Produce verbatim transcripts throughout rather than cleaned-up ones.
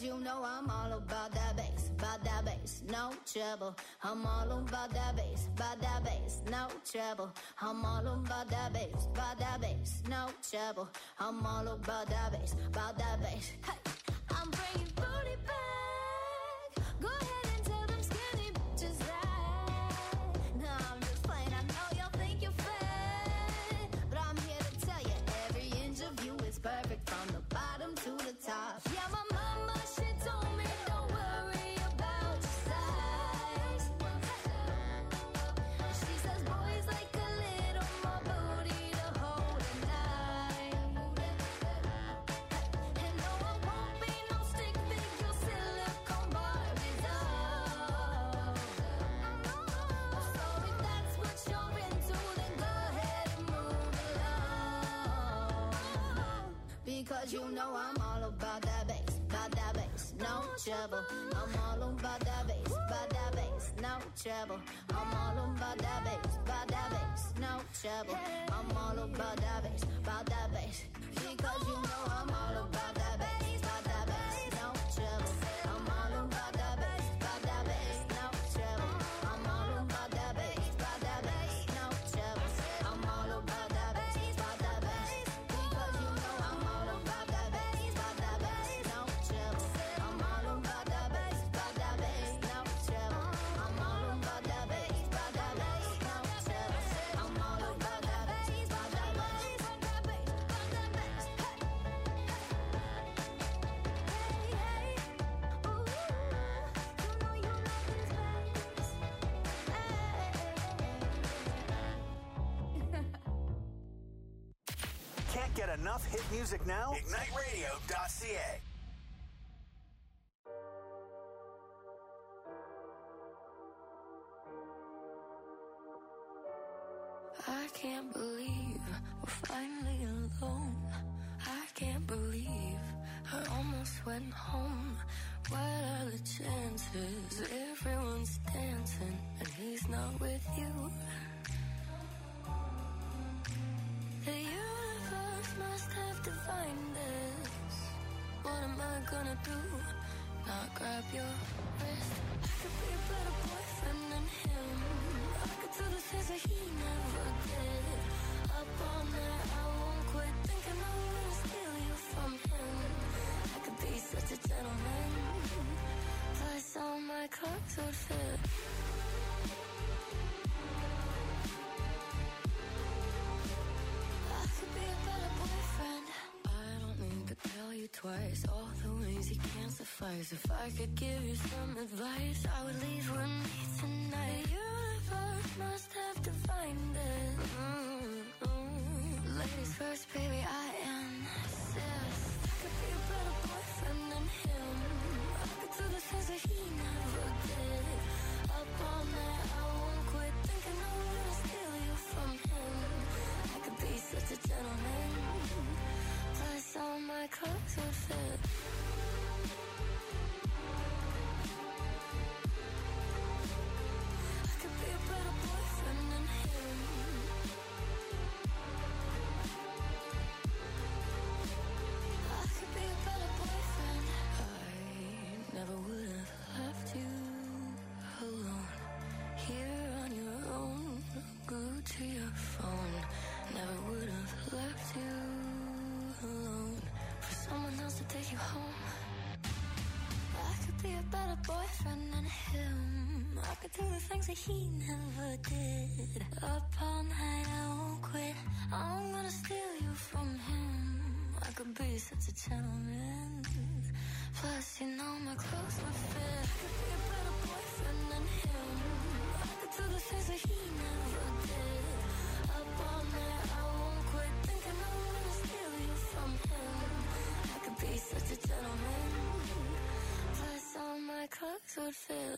you know I'm all about that bass, about that bass, no trouble. I'm all about that bass, about that bass, no trouble. I'm all about that bass, about that bass, no trouble. I'm all about that bass, about that bass. Hey, I'm bringing booty back. Go ahead and tell them skinny bitches that. No, I'm just playing. I know y'all think you're fat, but I'm here to tell you every inch of you is perfect from the bottom to the top. Yeah, my mama, she told me don't worry about your size. She says boys like a little more booty to hold at night. And no, I won't be no stick figure silicone Barbies, oh. So if that's what you're into, then go ahead and move along. Because you know I'm all about that bass, about that bass, no trouble. I'm all about that bass, about that bass, no trouble. I'm all about that bass, about that bass, no trouble. I'm all about that bass, about that bass. Because you know I'm all about that bass, about that bass, no trouble. I'm all about that bass, about that bass, no trouble. I'm all about that bass, about that bass, no trouble. I'm all about that bass, about that bass. Because you know I'm all about that bass, about that bass, no trouble. I'm all about that bass, about that bass, no trouble. I'm all about that bass, about that bass, no trouble. I'm all about that bass, about that bass, about that bass, about that bass. Hey, hey, hey, ooh, you know you love this bass. Hey. Can't get enough hit music now? ignite radio dot c a. I can't believe we're finally alone. I can't believe I almost went home. What are the chances? Everyone's dancing and he's not with you. The universe must have divined this. What am I gonna do? Not grab your wrist. I could be a better boyfriend than him. I could do the things that he never did. Up all night, I won't quit thinking I'm gonna steal you from him. I could be such a gentleman. Plus all my clothes would fit. I could be a better boyfriend. I don't need to tell you twice all the ways you can't suffice. If I could give you some advice, I would leave with me tonight. The universe must have divined it. Mm-hmm. Ladies first, baby, I insist. I could be a better boyfriend than him. I could do the things that he never did. Up all night, I won't quit thinking I'm gonna steal you from him. I could be such a gentleman. Plus all my clothes would fit. I could be a better boyfriend than him. I could be a better boyfriend. I never would have left you alone. Here on your own, glued to your phone. Never would have left you alone for someone else to take you home. I could be a better boyfriend than him. I could do the things that he never did. Up all night, I won't quit. I'm gonna steal you from him. I could be such a gentleman. Plus, you know my clothes would fit. I could be a better boyfriend than him. I could do the things that he never did. Up all night, I won't quit thinking I'm gonna steal you from him. I could be such a gentleman. Plus, all my clothes would fit.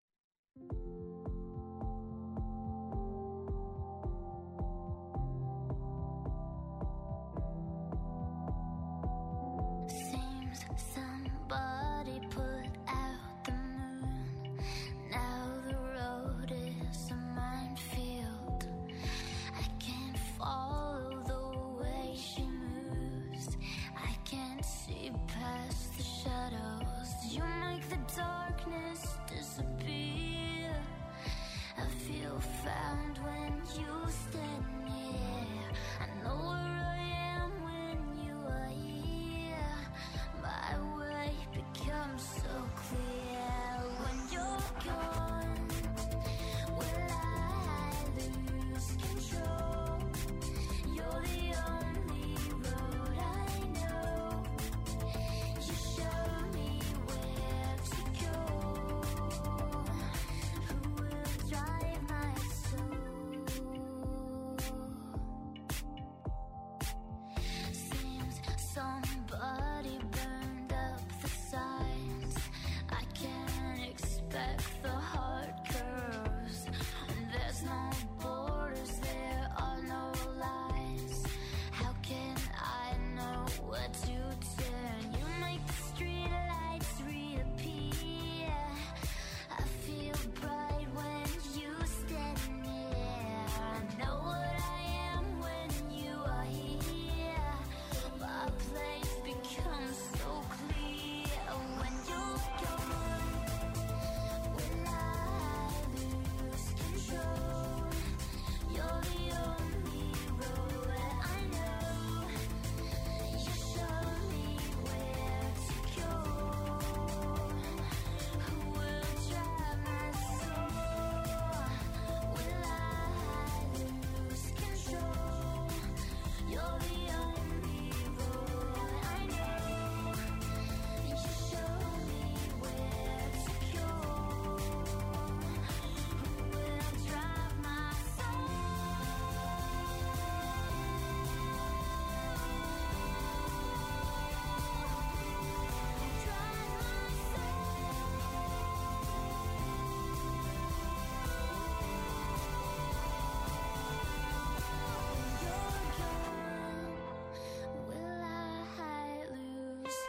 Seems somebody put out the moon. Now the road is a minefield. I can't follow the way she moves. I can't see past the shadows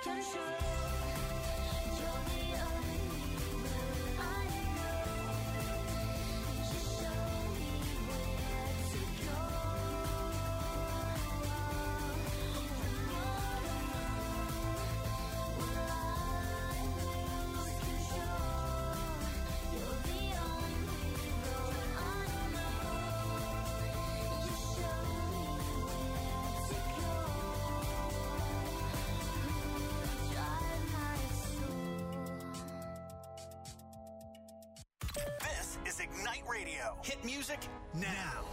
control. You're the only one I know. Just show me where to go. When you're alone, will I lose control? You're the only road I know. Just show me where to go. Drive my soul. This is Ignite Radio. Hit music now.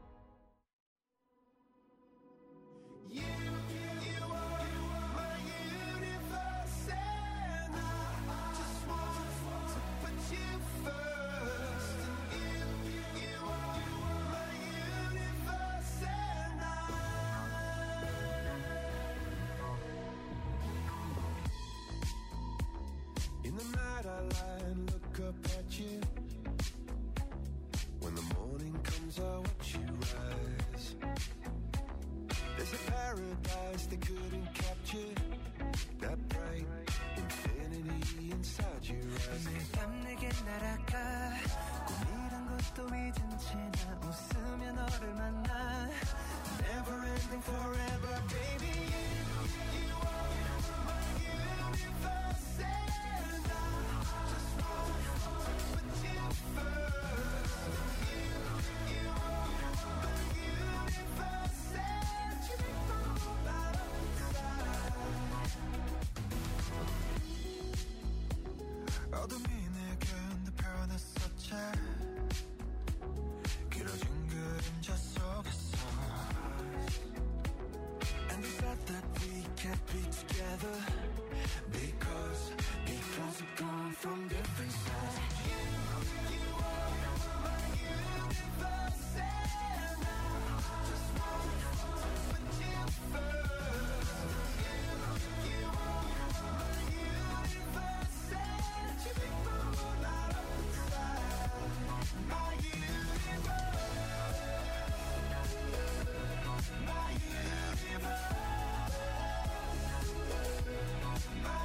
You, you are my universe, and I just want to put you first. You, you are my universe, and I. In the night I lie and look up at you. When the morning comes I watch you rise. There's a paradise they couldn't capture. That bright infinity inside your eyes. 매일 밤 내게 날아가 꿈이란 것도 잊은 채 나 웃으며 너를 만나. Never ending forever, baby. You, you are my universe, and I just want to put you first. You, you are my universe, and you make my whole life inside. 어둠이 내게 내 변했었지. 길어진 그림자 속에서. And it's not that we can't be together, because because we've gone from different sides. You, you are my universe, and I just want to put you first. You, you are my universe, and you make my whole life inside. My universe, my universe. My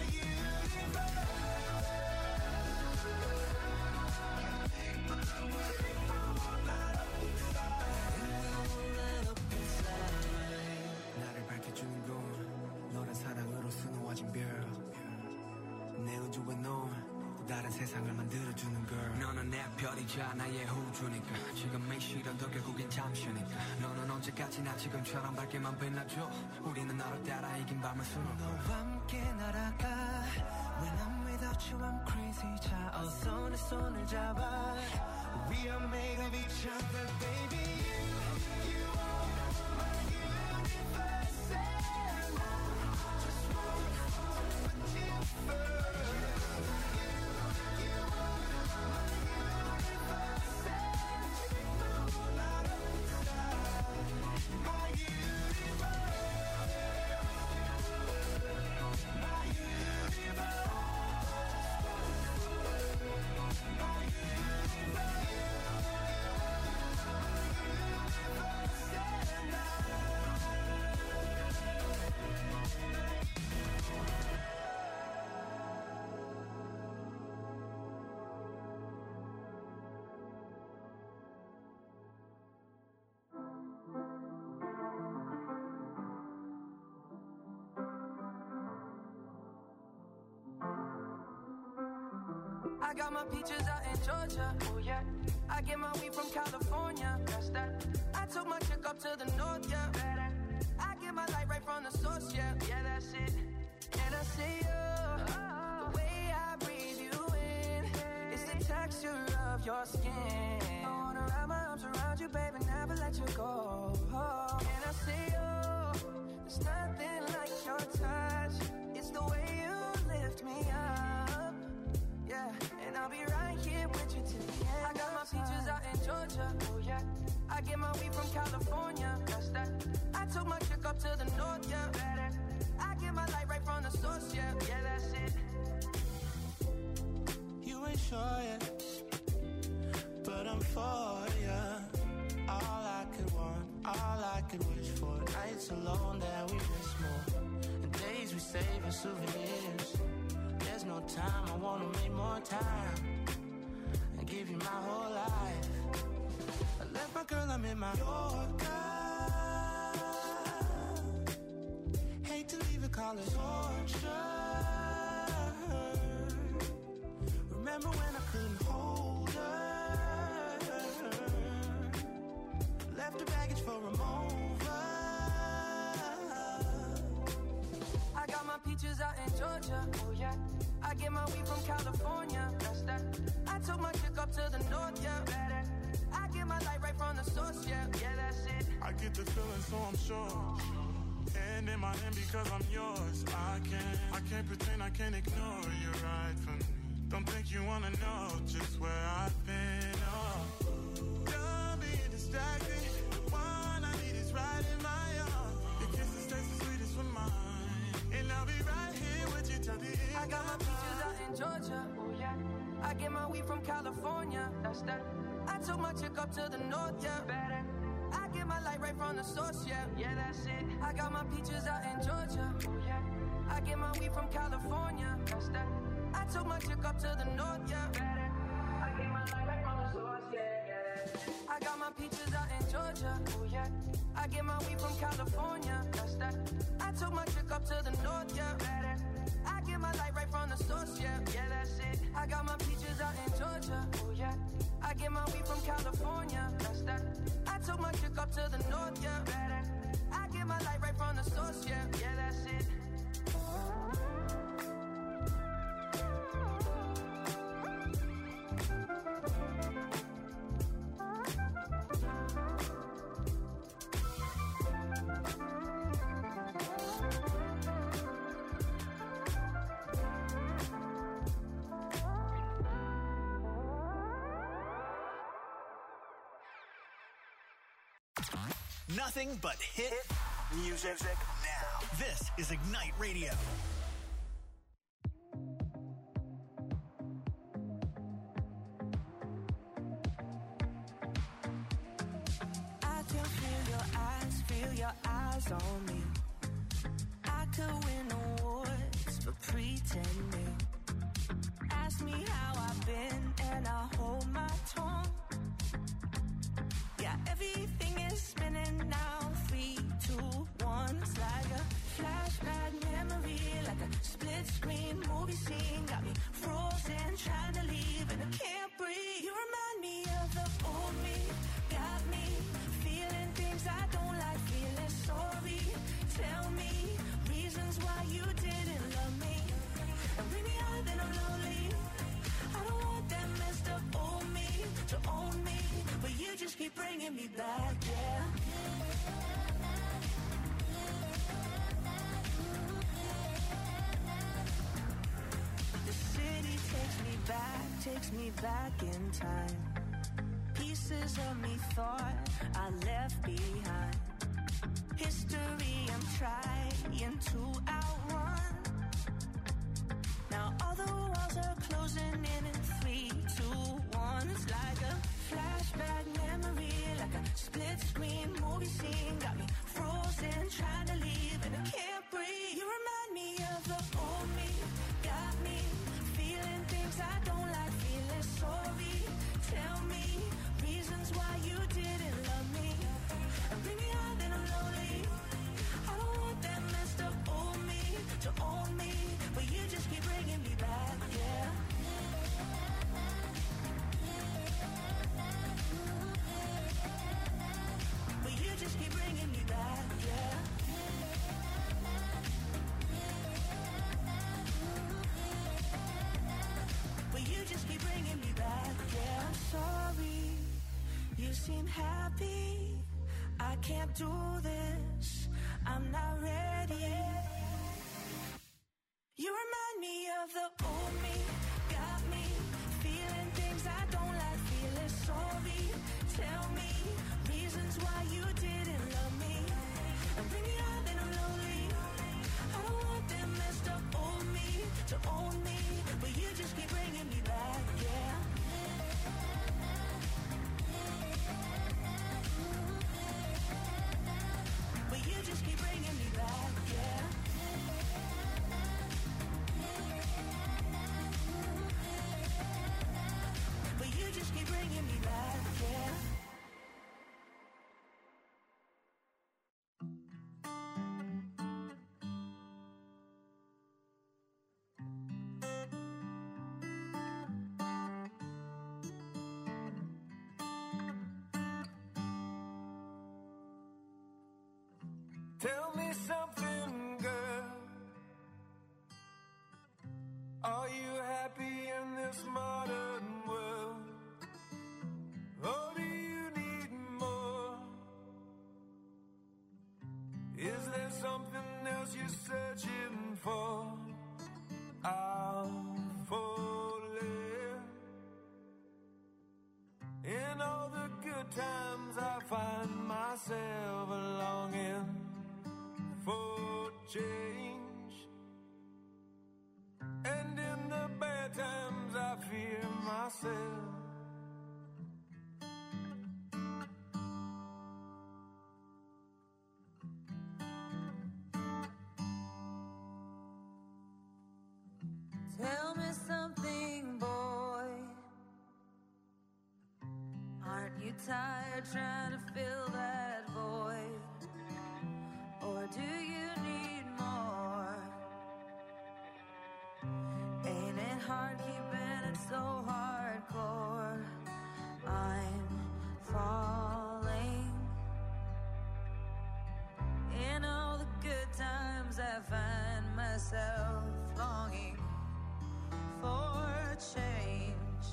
나를 밝혀주는 건 너란 사랑으로 수놓아진 별. 내 우주에 넌 또 다른 세상을 만들어주는 걸. 너는 내 별이자 나의 우주니까. 지금의 시련도 결국엔 잠시니까. 너는 언제까지나 지금처럼 밝게만 빛나줘. 우리는 너를 따라 이긴 밤을 수놓아. 너와 함께 날아가. When I'm without you I'm crazy. 자 어서 내 손을 잡아. We are made of each other, baby. You, you are my universe, and I just want to put you first. You, you are my universe, and you make my whole life inside. My universe, my universe. I got my peaches out in Georgia. Oh yeah. I get my weed from California. That's that. I took my chick up to the north, yeah. I get my light right from the source, yeah. Yeah, that's it. And I see you. The way I breathe you in. It's the texture of your skin. I wanna wrap my arms around you, baby, never let you go. And I see you. There's nothing like your touch. It's the way you lift me up. Yeah, and I'll be right here with you till the end. I got my peaches out in Georgia. Oh yeah. I get my weed from California. That's that. I took my chick up to the north, yeah. I get my light right from the source, yeah. Yeah, that's it. You ain't sure yet, but I'm for ya. All I could want, all I could wish for. Nights alone that we miss more, and days we save and souvenirs. There's no time, I wanna make more time and give you my whole life. I left my girl, I'm in my Yorker. Hate to leave it, call it torture. Remember when I couldn't hold her? Left the baggage for a mover. I got my peaches out in Georgia, oh yeah. I get my weed from California, that's that. I took my chick up to the north, yeah, better. I get my light right from the source, yeah, yeah, that's it. I get the feeling, so I'm sure. And in my hand because I'm yours. I can't, I can't pretend, I can't ignore you right from me. Don't think you wanna know just where I've been, oh. Done being distracted. The one I need is right in my arms. Your kisses taste the sweetest for mine. And I'll be right here with you till the end. I got my peaches out in Georgia, oh yeah. I get my weed from California, that's that. I took my chick up to the north, yeah, better. I get my light right from the source, yeah, yeah, that's it. I got my peaches out in Georgia, oh yeah. I get my weed from California, that's that. I took my chick up to the north, yeah, better. I get my light right from the source, yeah, yeah. I got my peaches out in Georgia, oh yeah. I get my weed from California, that's that. I took my chick up to the north, yeah, better. I get my light right from the source, yeah, yeah, that's it. I got my peaches out in Georgia, oh yeah. I get my weed from California, that's that. I took my chick up to the north, yeah, better. I get my light right from the source, yeah, yeah, that's it. Nothing but hit music now. This is Ignite Radio. I can feel your eyes, feel your eyes on me. I could win awards for pretending. Ask me how I've been and I hold my tongue. Yeah, everything is spinning now. Three, two, one. It's like a flashback memory, like a split screen movie scene. Got me frozen, trying to leave, and I can't breathe. You remind me of the old me. Got me feeling things I don't like, feeling sorry. Tell me reasons why you didn't love me. And bring me out, then I'm lonely. I don't want that messed up old me to own me, but you just keep bringing me back, yeah. The city takes me back, takes me back in time. Pieces of me thought I left behind. History I'm trying to outrun. Now all the walls are closing in in three, two, one. It's like a flashback memory, like a split screen movie scene. Got me frozen, trying to leave, and I can't breathe. You remind me of the old me. Got me feeling things I don't like, feeling sorry. Tell me reasons why you didn't love me. And bring me out, then I'm lonely. I don't want that messed up old me to own me, but you just keep bringing me back, yeah. But you just keep bringing me back, yeah. But you just keep bringing me back, yeah. I'm sorry, you seem happy. I can't do this, I'm not ready. You remind me of the old me. Got me feeling things I don't like, feeling sorry. Tell me reasons why you didn't love me. And bring me out, then I'm lonely. I don't want that messed up old me to own me, but you just keep bringing me back, yeah. Tell me something, girl. Are you happy in this modern world? Or do you need more? Is there something else you're searching for? I'm falling. In all the good times I find myself longing for change, and in the bad times I fear myself. Tell me something, boy. Aren't you tired trying to fill that void? Or do you need more? Ain't it hard keeping it so hardcore? I'm falling. In all the good times I find myself longing for change,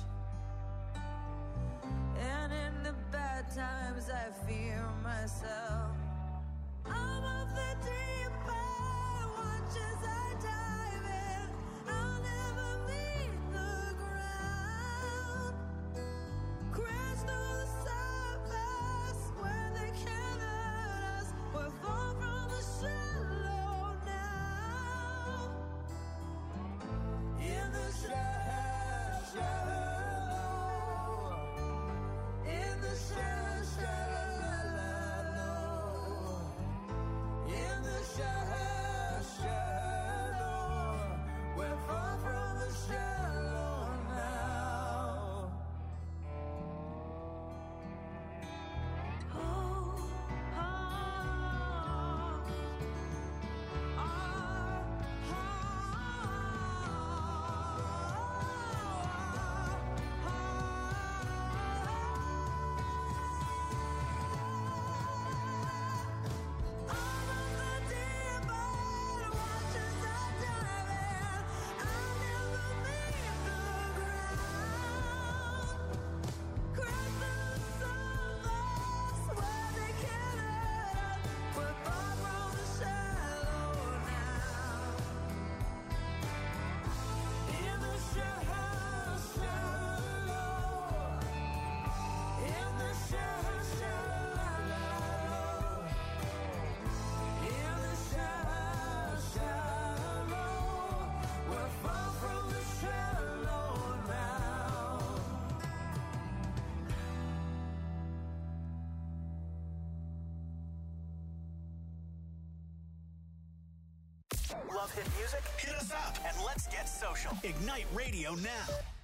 and in the bad times I fear myself. I'm of the deep end, watch as I dive in. I'll never meet the ground. Crash through the surface where they can't hurt us. We're far from the shallow now. In the shallow, shallow, in the shallow, shallow, in the shallow, shallow, we're far from the shallow now. Oh, oh, oh, Love hit music? Hit us up and let's get social. Ignite Radio now.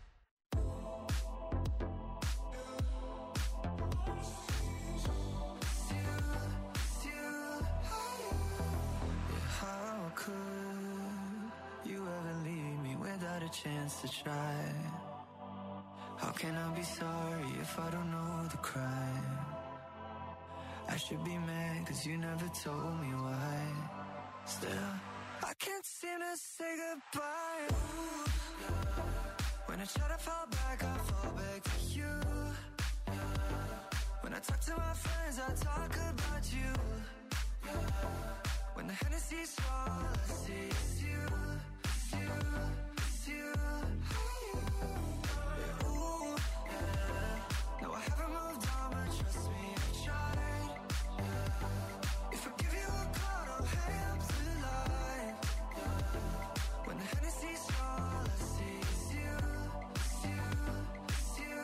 How could you ever leave me without a chance to try? How can I be sorry if I don't know the crime? I should be mad cause you never told me why. Still, I can't seem to say goodbye. Ooh, yeah. When I try to fall back, I fall back to you. Yeah. When I talk to my friends, I talk about you. Yeah. When the Hennessy's all I see is you, it's you, it's you. Yeah, ooh, yeah. No, I haven't moved on, but trust me, I tried. Yeah. If I give you a call, don't hang up the line. Yeah. When the Hennessy's all I see is you, it's you, it's you.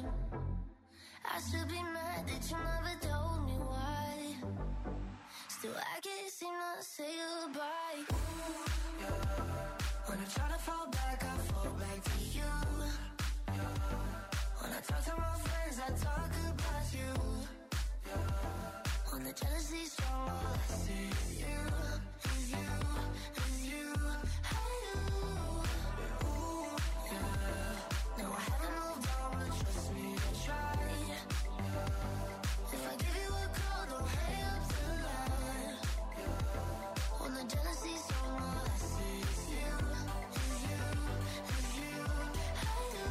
I should be mad that you never told me why. Still, I can't seem to say goodbye. Ooh, yeah. When I try to fall back, I fall back to you. Yeah. When I talk to my friends, I talk about you. Yeah. When the jealousy's strong, all I see is you, is you, is you. I do. Ooh, yeah. No, I haven't moved on, but trust me, I tried. Yeah. If I give you a call, don't hang up tonight. Yeah. When the jealousy's strong, all I see is you, is you, is you. I do.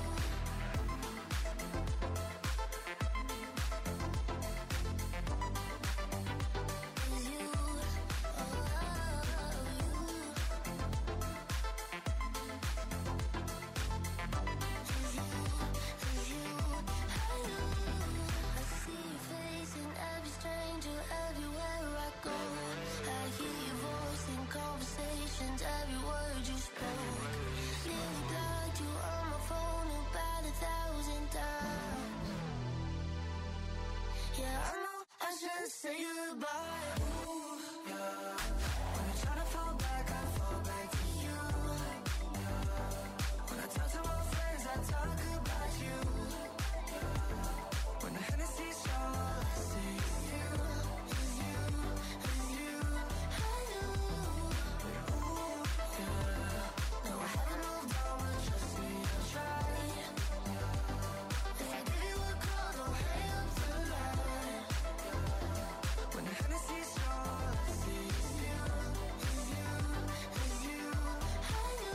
Every word you spoke, nearly blocked you on my phone about a thousand times. Yeah, I know I should say goodbye. Ooh, yeah. When I try to fall back, I fall back to you. Yeah. When I talk to my friends, I talk about you. Yeah. When the Hennessy's strong, all I see is you, is you, is you. I do. No, I haven't moved on, but trust me, I'll try. If I give you a call, don't hang up tonight. When the Hennessy's strong, all I see is you, is you, is you. I do.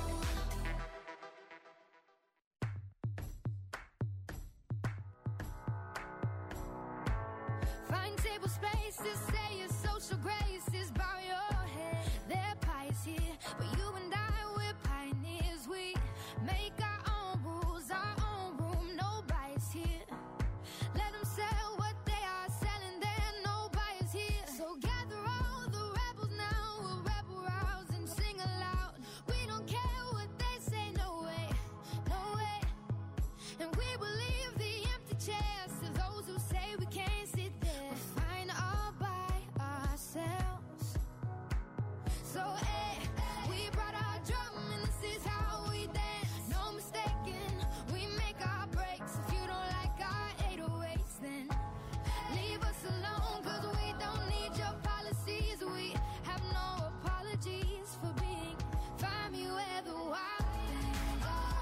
Find table spaces, say your social graces, bow your head. They're pious here, but you and I, we're pioneers. We make our own rules, our own room, no bias here. Let them sell what they are selling there, no bias here. So gather all the rebels now, we'll rebel rouse and sing aloud. We don't care what they say, no way, no way. And we will leave the empty chairs to those who say we can't sit there. We're fine all by ourselves. So, eh, we brought our drum and this is how we dance. No mistaking, we make our breaks. If you don't like our eight oh eights, then leave us alone, cause we don't need your policies. We have no apologies for being. Find me where the wild things are.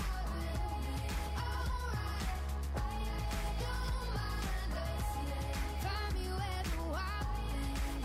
Don't mind us, yeah. Find me where the wild things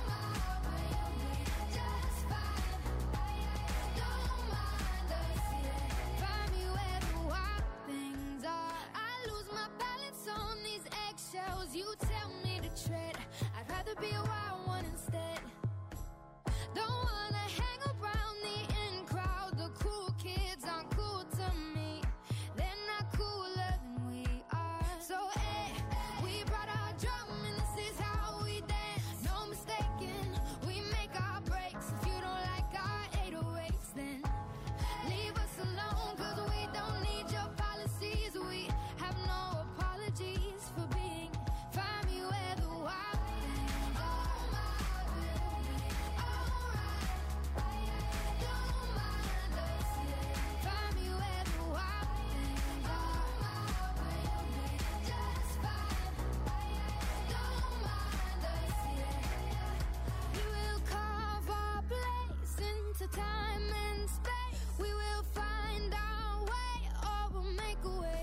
are. Just fine. Don't mind us, yeah. Find me where the wild things are. I lose my balance on these eggshells. You tell me to tread. I'd rather be a wild one instead. Don't wanna hang around the in crowd. The cool kids aren't cool to me. They're not cooler than we are. So, eh, we brought our drum and this is how we dance. No mistaking, we make our breaks. If you don't like our eight oh eights, then leave us alone, cause we don't need your policies. We have no apologies for being. Find me where the wild things are. Don't mind us, yeah. Find me where the wild things are. Just fine. Don't mind us, yeah. We will carve our place into time and space. We will find our way, or we'll make a way.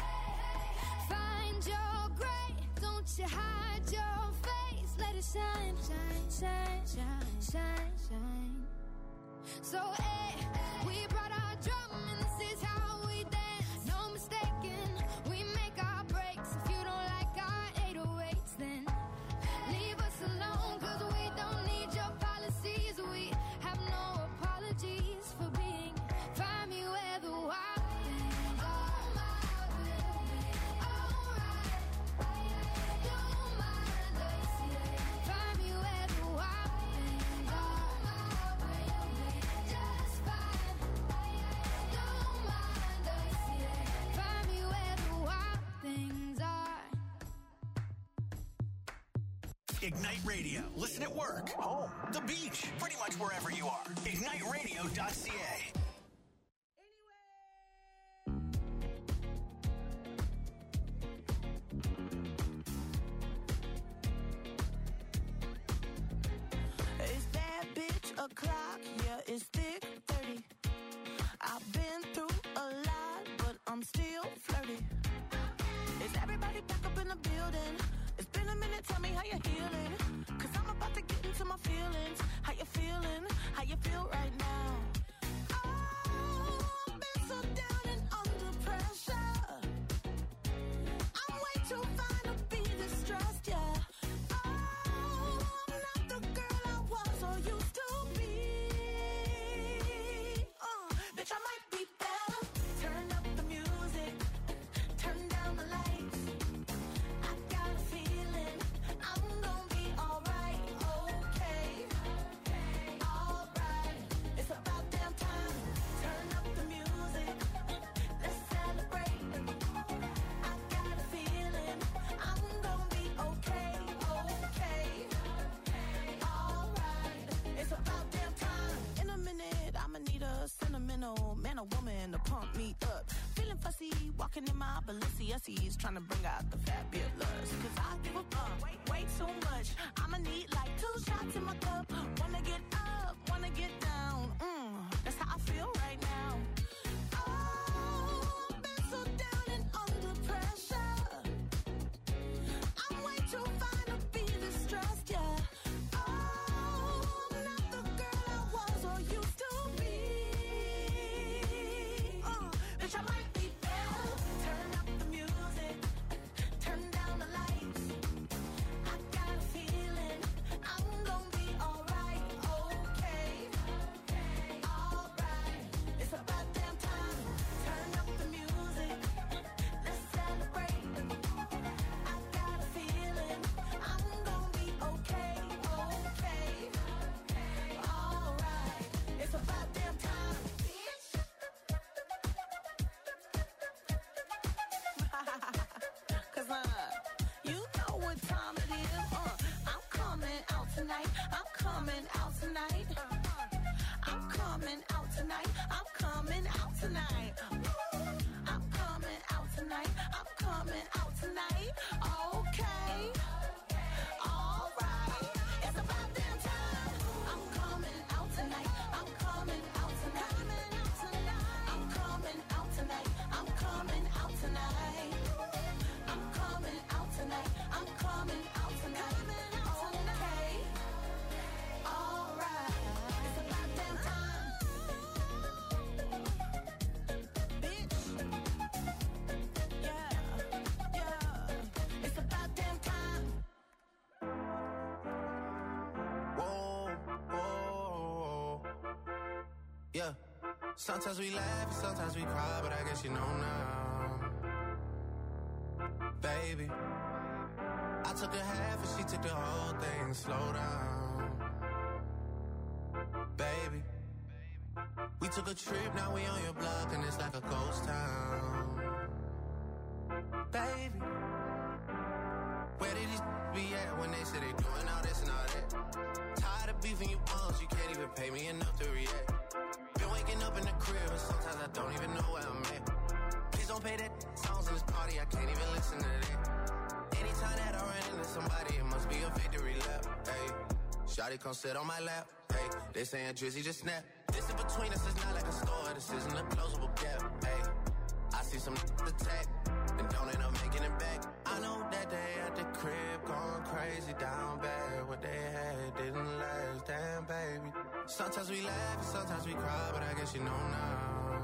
Find your gray, don't you hide your face. Let it shine, shine, shine, shine, shine, shine. So, eh, we brought our drum and this is how we dance. No mistaking, we make our breaks. If you don't like our eight oh eights, then leave us alone, cause we don't need your policies. We have no apologies for being. Find me where the wild things are. Don't mind us, yeah. Find me where the wild things are. Just fine. Ignite Radio. Listen at work, home, the beach, pretty much wherever you are. ignite radio dot c a. It's that bitch o'clock, yeah, it's thick thirty. I've been through a lot, but I'm still flirty. Is everybody back up in the building? It's been a minute, tell me how you're healing. Cause I'm about to get into my feelings. How you feeling? How you feel right now? Oh, I've been so down and under pressure. I'm way too fine to be distressed, yeah. Oh, I'm not the girl I was or used to be. Uh, bitch, I might be better. Turn up the music. Turn down the lights. I got a feeling I'm gonna be alright, okay, alright. It's about damn time. Turn up the music. Let's celebrate. I got a feeling I'm gonna be okay, okay, alright. It's about damn time. In a minute, I'ma need a sentimental man or woman to pump me up. Feeling fussy, walking in my Balenciennes, trying to bring out the fabulous. Cause I give a fuck, way, way too much. I'ma need like two shots in my cup. Wanna get up, wanna get down. Mm, that's how I feel right now. Oh, I've been so down and under pressure. I'm way too fine to be distressed, yeah. Oh, I'm not the girl I was or used to be. Uh, bitch, I might be better. Turn up the music. Turn down the lights. I got a feeling I'm gonna be alright, okay, alright. It's about damn time. Turn up the music. Let's celebrate. I got a feeling I'm gonna be okay, okay, alright. It's about damn time, bitch. Cause uh, you know what time it is. Uh, I'm coming out tonight. I'm coming out tonight. I'm coming out tonight. I'm coming out tonight. I'm coming out tonight. I'm coming out tonight. Okay. Alright. It's about damn time. I'm coming out tonight. I'm coming out tonight. I'm coming out tonight. I'm coming out tonight. I'm coming out tonight. I'm coming out tonight. Okay. Alright. It's about damn time. Bitch. Yeah. Yeah. It's about damn time. Whoa, whoa, yeah. Sometimes we laugh and sometimes we cry, but I guess you know now, baby. I took a half and she took the whole thing. Slow down, baby. We took a trip, now we on your block and it's like a ghost town, baby. Where did these be at when they say they doing all this and all that? Tired of beefing you bums, you can't even pay me enough to react. Been waking up in the crib and sometimes I don't even know where I'm at. Please don't pay that songs in this party, I can't even listen to that. Anytime that I run into somebody, it must be a victory lap. Hey, shawty come sit on my lap. Hey, they saying Drizzy just snap. This in between us is not like a store, this isn't a closable gap. Hey, I see some attack and don't end up making it back. I know that they at the crib going crazy down bad. What they had didn't last, damn baby. Sometimes we laugh and sometimes we cry, but I guess you know now,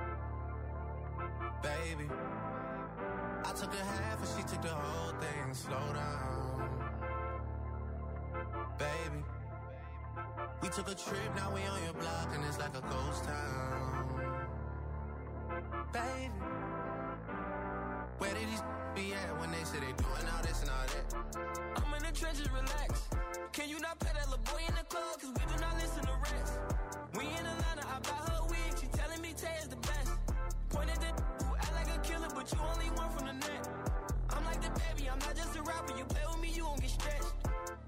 baby. I took a half and she took the whole thing. Slow down, baby. We took a trip, now we on your block and it's like a ghost town, baby. Where did these be at when they say they doing all this and all that? I'm in the trenches, relax. Can you not pay that little boy in the club? Cause we do not listen to rest. We in Atlanta, I buy her wig. She telling me Tay is the best. Pointed at who act like a killer, but you only one from the net. I'm like the baby, I'm not just a rapper. You play with me, you won't get stretched.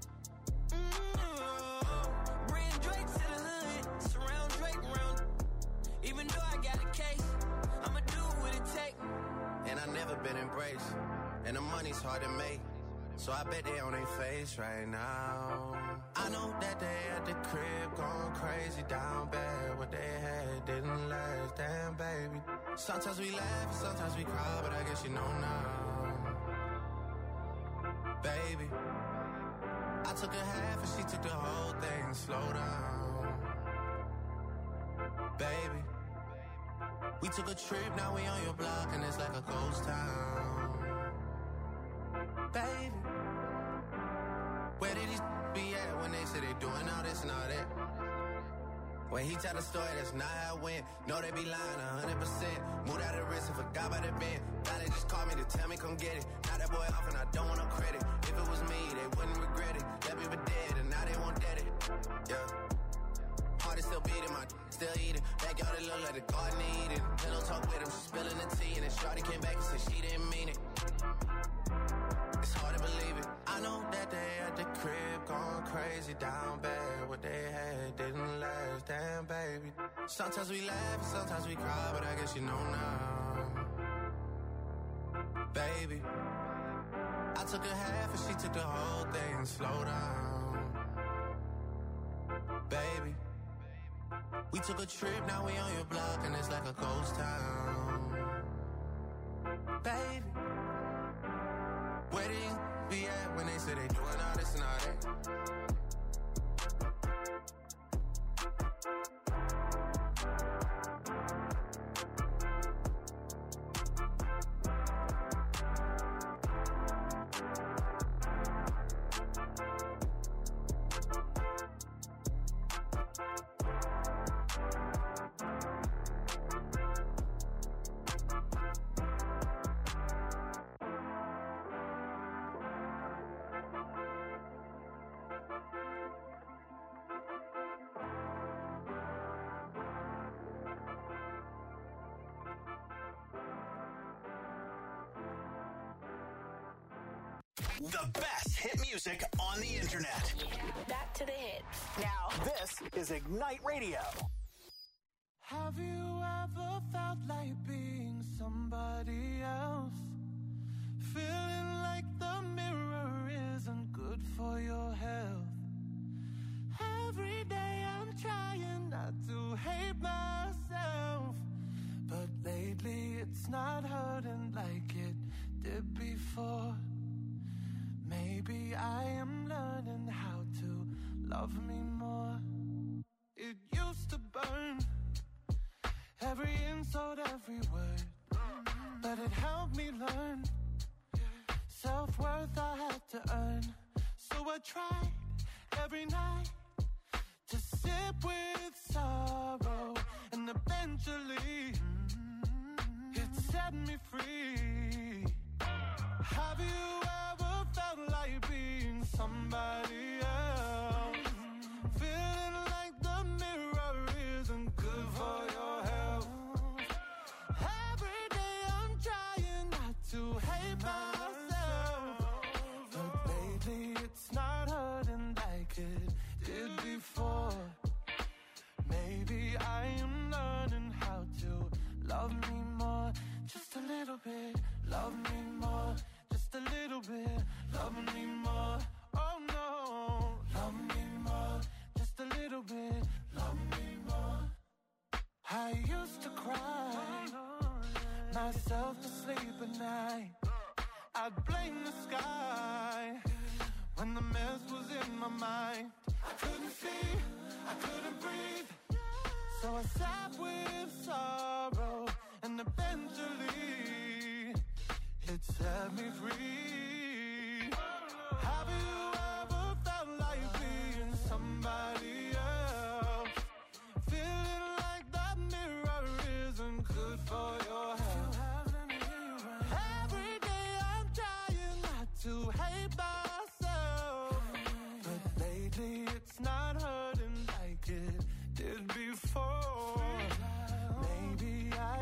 have been embraced. And the money's hard to make, so I bet they on their face right now. I know that they at the crib going crazy down bad. What they had didn't last, damn baby. Sometimes we laugh and sometimes we cry, but I guess you know now. Baby, I took a half and she took the whole thing. Slow down, baby. We took a trip, now we on your block and it's like a ghost town. Baby, where did these be at when they say they doing all this and all that? When he tell the story, that's not how it went. No, they be lying one hundred percent. Moved out of risk and forgot about the bend. Now they just call me to tell me come get it. Now that boy off and I don't want no credit. If it was me, they wouldn't regret it. Left me for dead and now they won't dead it. Yeah. Heart is still beating, my still eating. Backyard it look like the garden eating. Pillow talk with him, she spilling the tea. And then shawty came back and said she didn't mean it. It's hard to believe it. I know that they at the crib going crazy down bad. What they had didn't last, damn baby. Sometimes we laugh and sometimes we cry, but I guess you know now. Baby, I took a half and she took the whole thing. Slow down, baby. We took a trip, now we on your block and it's like a ghost town. Baby, where do you be at when they say they doing all this and all that? The best hit music on the internet. Back to the hits. Now, this is Ignite Radio. Have you ever felt like being somebody else? Feeling like the mirror isn't good for your health. Every day I'm trying not to hate myself, but lately it's not hurting like it did before. Maybe I am learning how to love me more. It used to burn, every insult, every word, but it helped me learn. Self-worth I had to earn, so I tried every night to sip with sorrow, and eventually it set me free. Have you ever felt like being somebody else? Feeling like the mirror isn't good for your health. Every day I'm trying not to hate myself, but lately it's not hurting like it did before. Maybe I am learning how to love me more. Just a little bit, love me more. Just a little bit, love me more. Oh no, love me more. Just a little bit, love me more. I used to cry myself to sleep at night. I'd blame the sky when the mess was in my mind. I couldn't see, I couldn't breathe, so I sat with sorrow, and eventually it set me free. Have you ever felt like being somebody else? Feeling like that mirror isn't good for your health. Every day I'm trying not to hate myself, but lately it's not hurting like it did before. Maybe I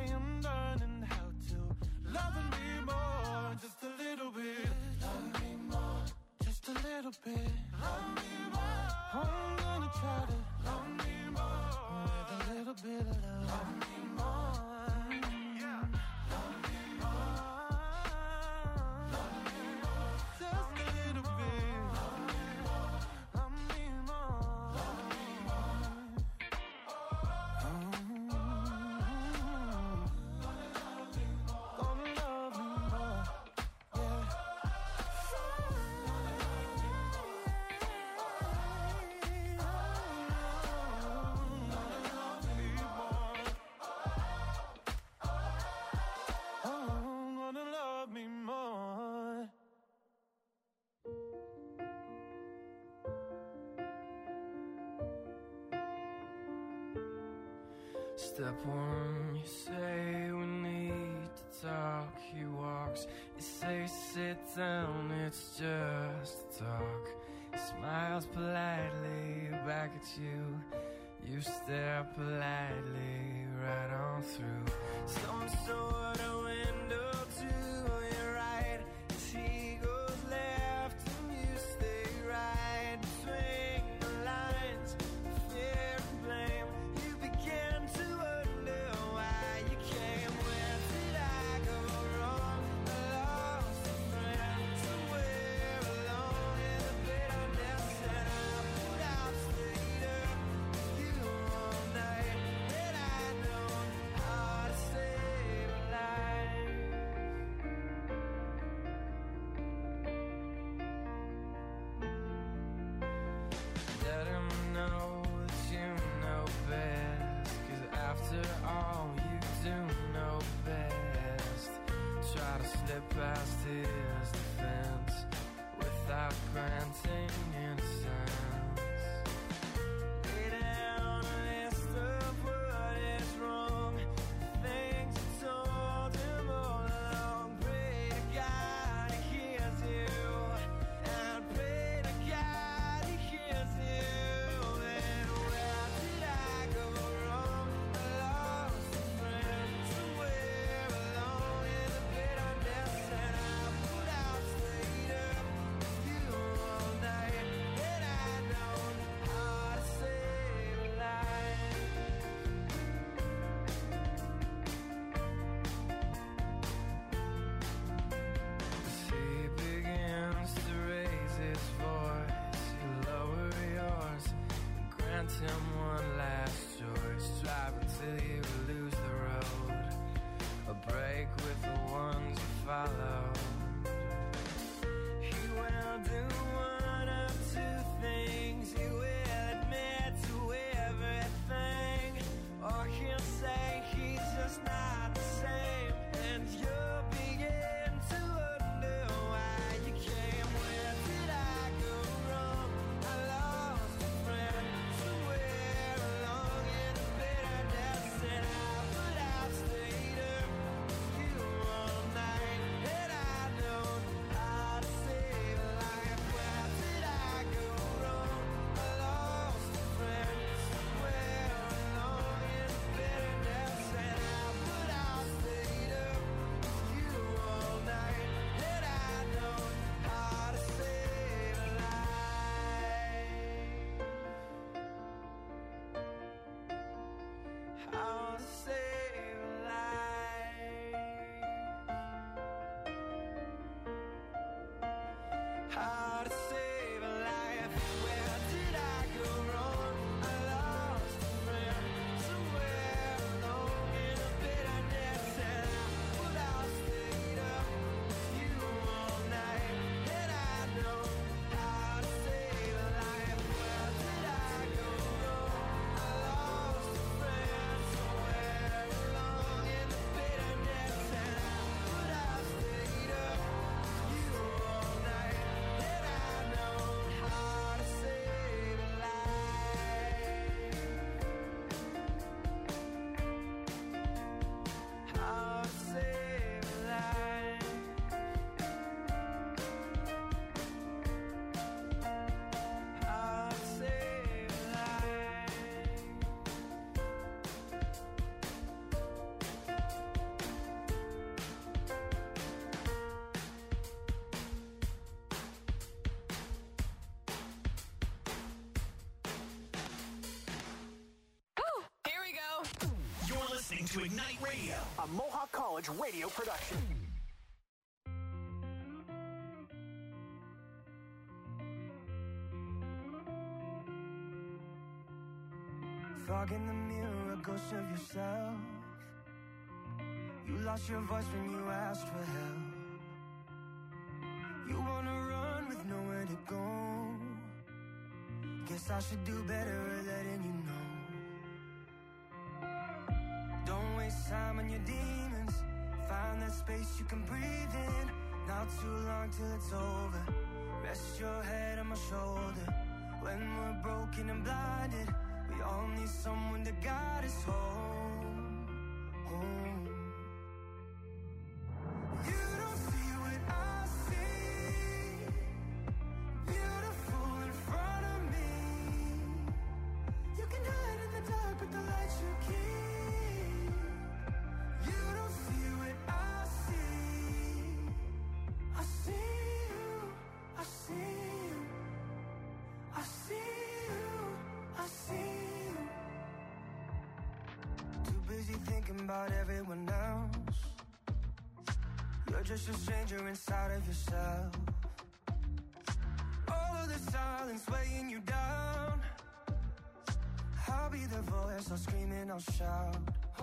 Step one, you say we need to talk. He walks, you say sit down, it's just talk. He smiles politely back at you. You stare politely right on through some sort of window to your right. As he goes left and you stay right between the lines of fear and blame. You begin to wonder why you came. Where did I go wrong? I lost a friend somewhere alone in the bitterness, and I put out stayed up with you all night. And I know how to save a life. Let him know that you know best, 'cause after all you do know best. Try to slip past his defense without granting innocence. Lay down a list of what is wrong, things you told him all along. Pray to God he hears you, and pray to God he hears you. And where did I go wrong? I lost a friend somewhere alone in the bitterness, and I put out stayed up with you all night. And I know how to save a life. As he begins to raise his voice, you lower yours and grant him one last choice. Drive until you lose the road, a break with the ones you follow. He will do one of two things. He will admit to everything, or he'll say he's just not the same. And you'll begin to wonder why you came. Where did I go wrong? I lost a friend somewhere along in the bitterness, and I put out stayed up with you all night. And I know how to save a life. Where did I go wrong? I lost a friend somewhere along in the bitterness, and I put out stayed up with you all night. And I know how to save a life. How to save a life. How to save a life. Where did I go wrong? I lost a friend somewhere alone in the bitterness, and I put out stayed up with you all night. And I know how to save a life. Where did I go wrong? I lost a friend somewhere along in the bitterness, and I put out stayed up with you all night. And I know how to save a life. How to save a life. How to save a life. Here we go. You're listening to Ignite Radio, a Mohawk College radio production. Fog in the mirror, a ghost of yourself. You lost your voice when you asked for help. You wanna run with nowhere to go. Guess I should do better at letting you know. Don't waste time on your demons. Find that space you can breathe in. Not too long till it's over. Rest your head on my shoulder. When we're broken and blinded, we all need someone to guide us home. You don't see what I see. Beautiful in front of me. You can hide in the dark with the lights you keep. You don't see what I see. I see you, I see you. I see you, I see you. Too busy thinking about everyone else. You're just a stranger inside of yourself. All of the silence weighing you down. I'll be the voice, I'll scream and I'll shout. Oh,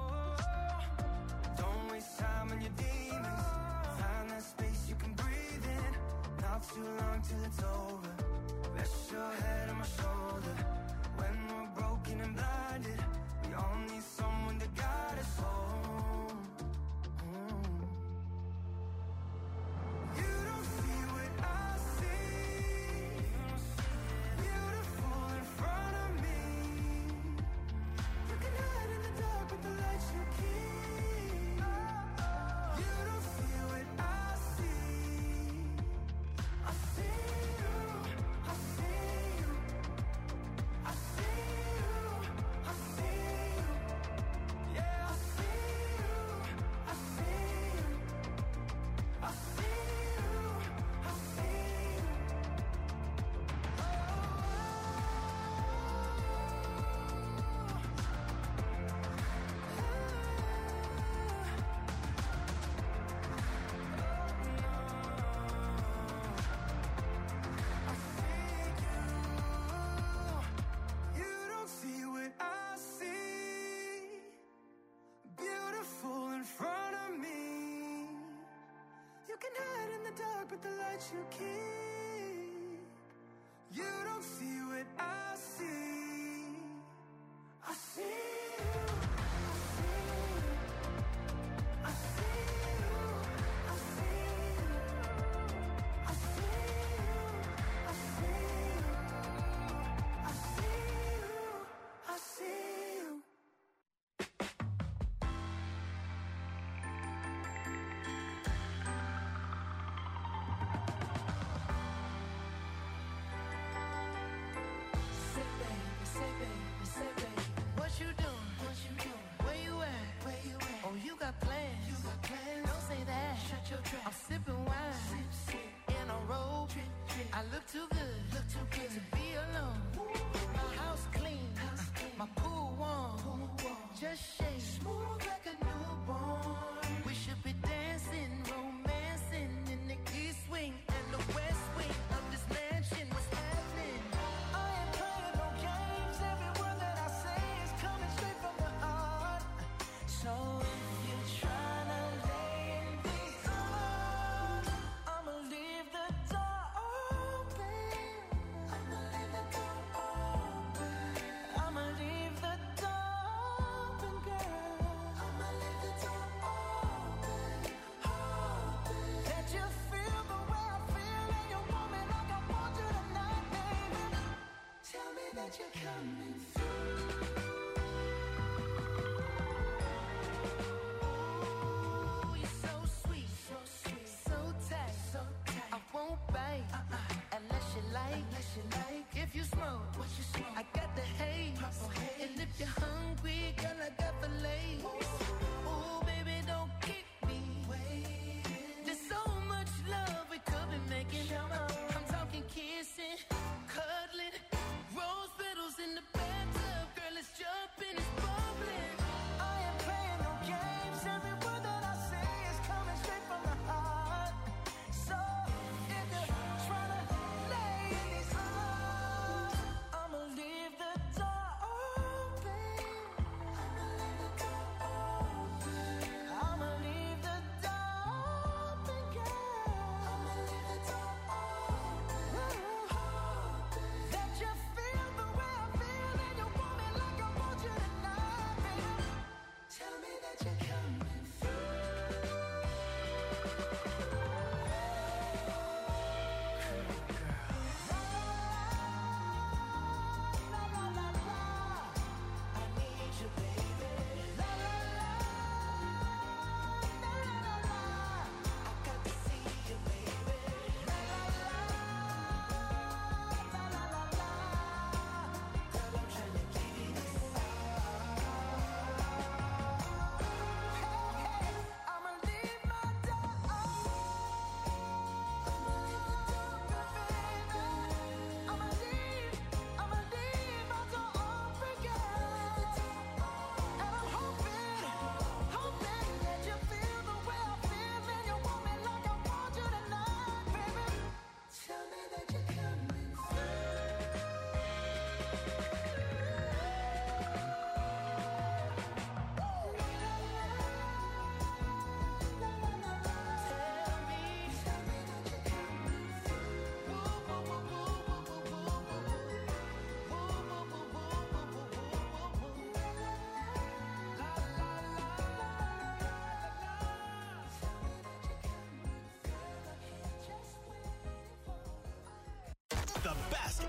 don't waste time on your demons. Find that space you can breathe in. Not too long till it's over. Rest your head on my shoulder. When we're broken and blinded, we all need someone to guide us home. Mm. You don't see what I see. Beautiful in front of me. You can hide in the dark with the lights you keep. You don't see what I see. I see you, I see you. I see you, I see you. Yeah, I see you, I see you. I see you, I see you. You don't see what I see. Beautiful in front of me. You can hide in the dark with the lights you keep. You don't see what I see. I see you. I see you. I see you. I see you. I see you. I see you. I see you. Say baby, say baby, say baby. What you doing? What you doing? Where you at? Where you at? Oh, you got plans. You got plans. Don't say that. Shut your trap. I'm sipping wine. Sip, sip. In a robe. Drip, drip. I look too good. Look too good to be alone. My house clean. House clean. My pool warm. Pool warm. Just shake. Smooth like a newborn. We should be dancing, romancing in the east wing and the west wing of this mansion. What's happening? I ain't playing no games. Every word that I say is coming straight from the heart. So if you're trying to lay in these arms, I'ma leave the door open. I'ma leave the door open. I'ma leave the door open, girl. I'ma leave the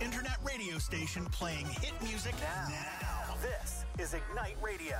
internet radio station playing hit music now. now. This is Ignite Radio.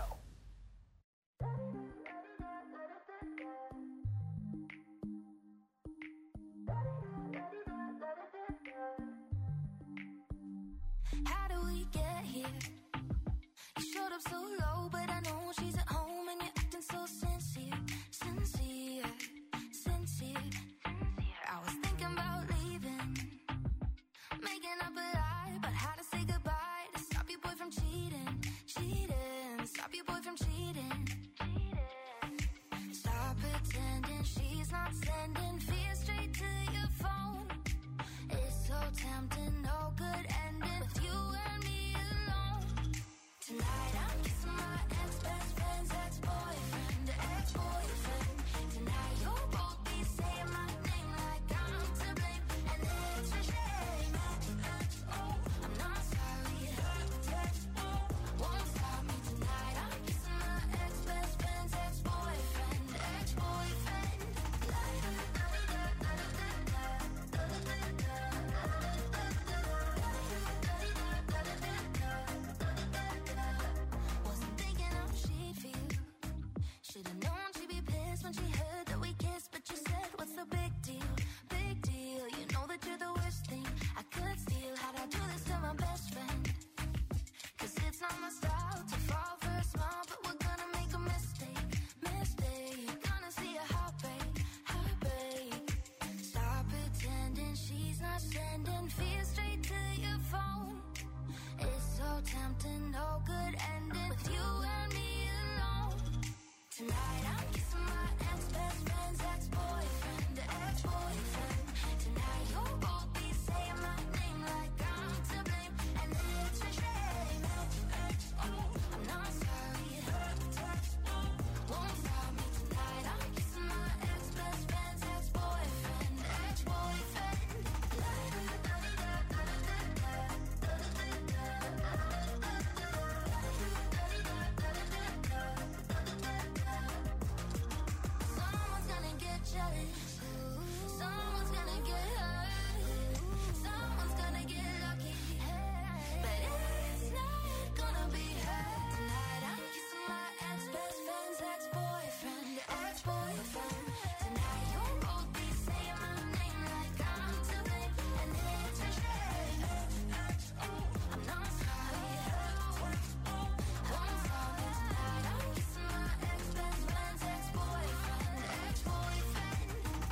How do we get here? You showed up so low, but I know she's at home and you're acting so sincere, sincere, sincere. I was thinking about leaving, making up a lie about how to say goodbye to stop your boy from cheating, cheating, stop your boy from cheating. Stop pretending she's not sending fear straight to your phone. It's so tempting, no good ending with you and me alone. Tonight I'm kissing my ex-best friend's ex-boyfriend, ex-boyfriend. Tonight you'll both be saying my name like I'm to blame, and it's a shame. Oh, I'm not sorry. Won't stop me tonight. I'm kissing my ex-best friend's ex-boyfriend, ex-boyfriend. Wasn't thinking how she'd feel. Should've known she'd be pissed when she heard that we kissed. But you said, what's the big deal? Big deal. You know that you're the worst thing I could steal. How'd I do this to my best friend? Cause it's not my style to fall for a smile, but we're gonna make a mistake, mistake. Gonna see a heartbreak, heartbreak. Stop pretending she's not sending fear straight to your phone. It's so tempting, no good ending with you and me alone. Tonight I'm kissing my ex-best friend's ex-boyfriend, ex-boyfriend. Tonight you'll both be saying my name like I'm to blame, and it's a shame. I'm not sorry. Won't stop me tonight. I'm kissing my ex-best friend's ex-boyfriend, ex-boyfriend. Someone's gonna get jealous. Someone's gonna get hurt. Someone's gonna get lucky. But it's not gonna be her. Tonight I'm kissing my ex-best friend's ex-boyfriend, ex-boyfriend. Tonight you'll both be saying my name like I'm to blame, and it's a shame. I'm not sorry. Won't stop me tonight. I'm kissing my ex-best friend's ex-boyfriend, ex-boyfriend.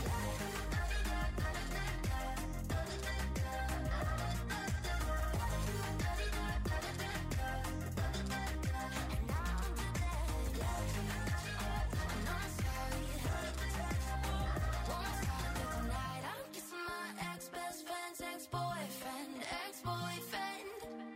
I'm not sorry. Won't stop me tonight. I'm kissing my ex-best friend's ex-boyfriend, ex-boyfriend.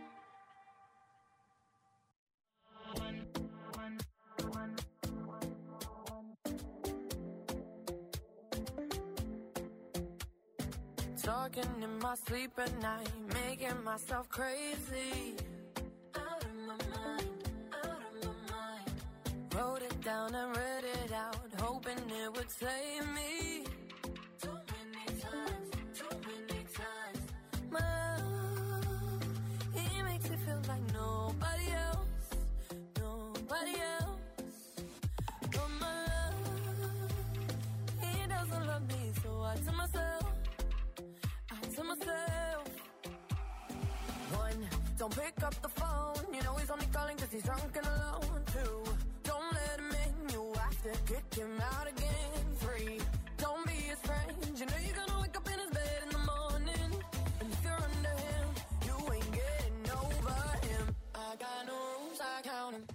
Talking in my sleep at night, making myself crazy. Out of my mind, out of my mind. Wrote it down and read it out, hoping it would save me. Too many times, too many times. My love, he makes me feel like nobody else, nobody else. But my love, he doesn't love me, so I tell myself, to myself. One, don't pick up the phone. You know he's only calling cause he's drunk and alone. Two, don't let him in. You have to kick him out again. Three, don't be his friend. You know you're gonna wake up in his bed in the morning. And if you're under him, you ain't getting over him. I got no rules, I count him.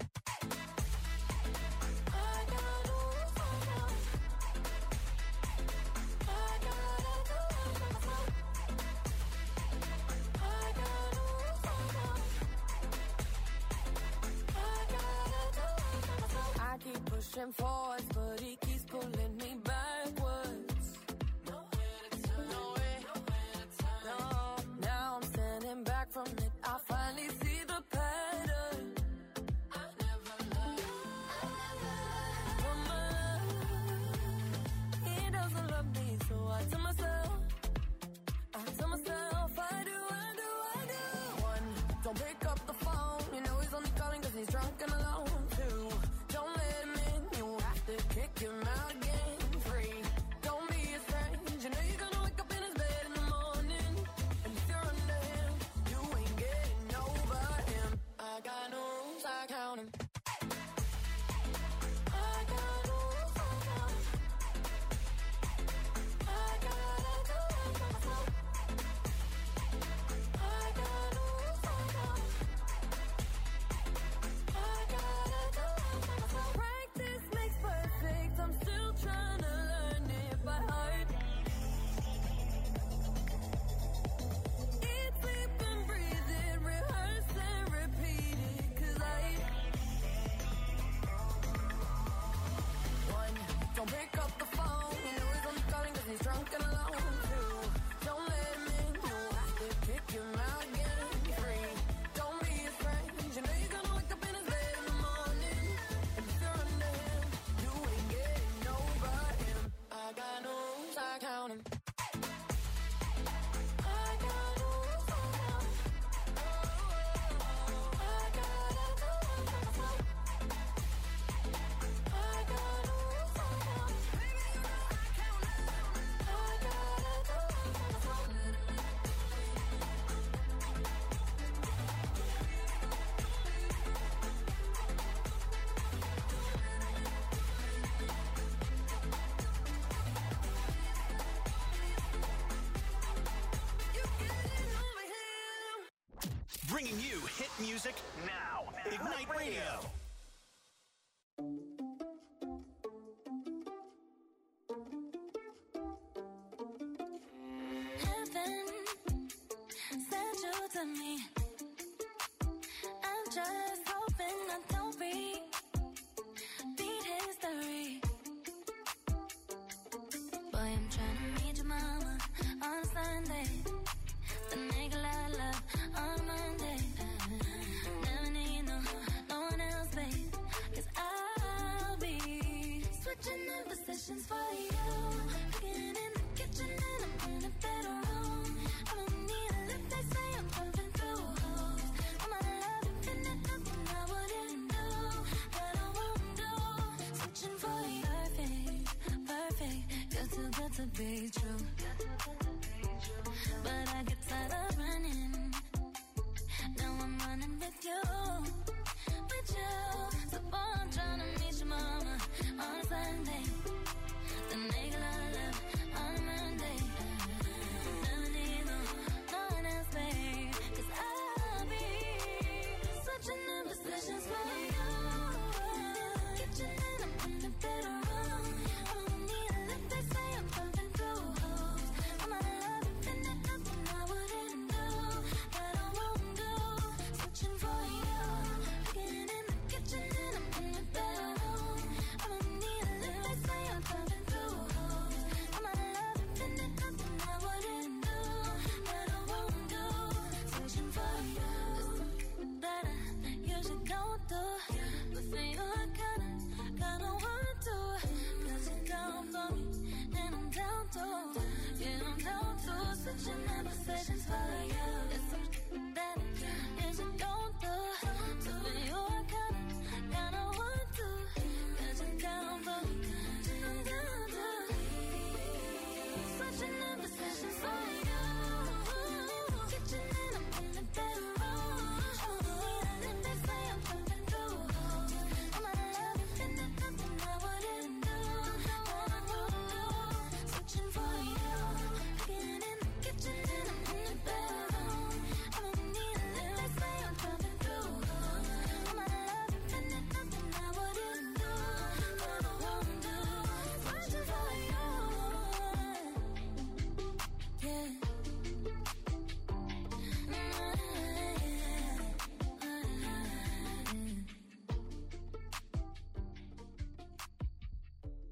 I got no rules, I count him. I gotta do it myself. I got no rules, I count him. I gotta do it myself. I keep pushing forwards, but he keeps pulling me backwards. Nowhere to turn, nowhere, nowhere to turn. No, now I'm standing back from it. I finally see the pattern. I never learned. From my love, he doesn't love me, so I tell myself, I tell myself, I do, I do, I bringing you hit music now. Ignite Radio. Heaven sent you to me. I'm just hoping I don't repeat history. Boy, I'm trying to meet your mama on Sunday. Then make a lot of love on Monday. Never need no, no one else, babe. Cause I'll be switching in positions for you. Cooking in the kitchen and I'm in a better